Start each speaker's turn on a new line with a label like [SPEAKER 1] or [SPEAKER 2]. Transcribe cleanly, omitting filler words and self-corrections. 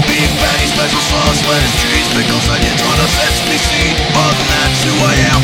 [SPEAKER 1] Beef patty, special sauce, lettuce, cheese, pickles, onions on a sesame seed. Oh, that's who I am.